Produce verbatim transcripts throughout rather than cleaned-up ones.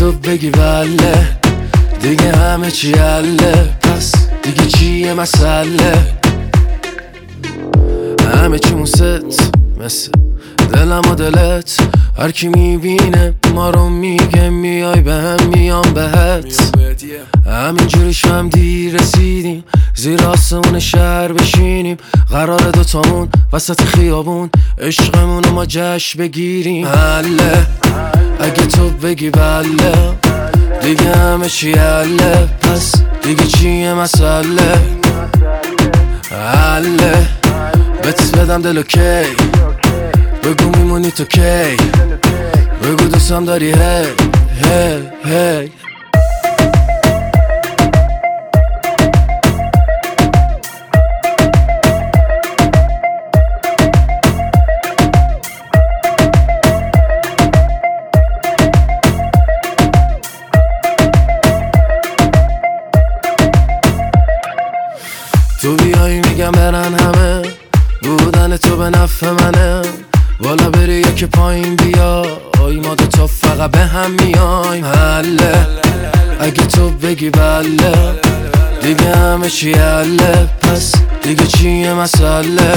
تو بگی بله دیگه همه چی حله، پس دیگه چیه مسئله؟ همه چی موست مثل دلم و دلت، هر کی میبینه ما رو میگه میای به هم میام بهت. همینجوری هم دیر رسیدیم زیر آسمون شهر بشینیم، قرار دوتامون وسط خیابون عشقمون رو ما جشن بگیریم. حله اگه تو بگی بله دیگه همه چی حله، پس دیگه چیه مسئله؟ حله بهت بدم دلو کی، بگو میمونی تو کی، بگو دوستم داری هی هی هی. تو بیایی میگم برن همه، بودن تو به نفع منه، بالا بری یکی پایین بیا، آی ما دو تا فقط به هم میایم. حله اگه تو بگی بله دیگه همه چی حله، پس دیگه چیه مسئله؟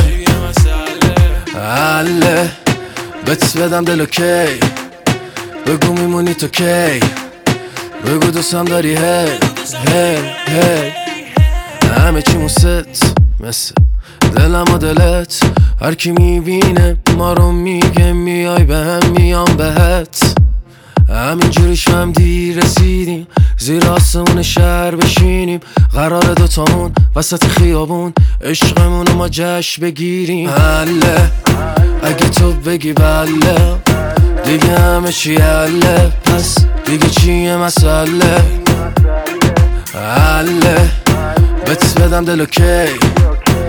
حله بهت بدم دلو کی، بگو میمونی تو کی، بگو دوستم داری هی هی هی. همه چی موست مثل دلم و دلت، هر کی میبینه ما رو میگه میای به هم میام بهت. همینجوریش هم دیر رسیدیم زیر آسمون شهر بشینیم، قرار دوتامون وسط خیابون عشقمون رو ما جشن بگیریم. حله اگه تو بگی بله دیگه همه چی حله، پس دیگه چیه مسئله؟ حله بهت بدم دلو کی،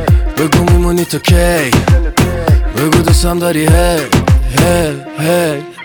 بگو میمونی تو کی، بگو دوستم داری هی هی هی.